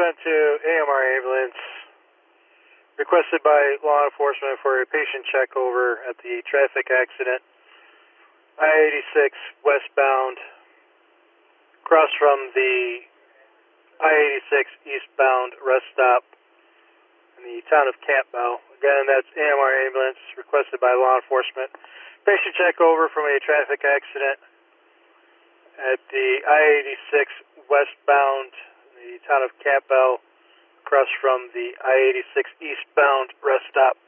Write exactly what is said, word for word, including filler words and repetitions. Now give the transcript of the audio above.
seven two A M R ambulance requested by law enforcement for a patient check over at the traffic accident, I eighty-six westbound, across from the I eighty-six eastbound rest stop in the town of Campbell. Again, that's A M R ambulance requested by law enforcement. Patient check over from a traffic accident at the I eighty-six westbound in the town of Campbell, across from the I eighty-six eastbound rest stop.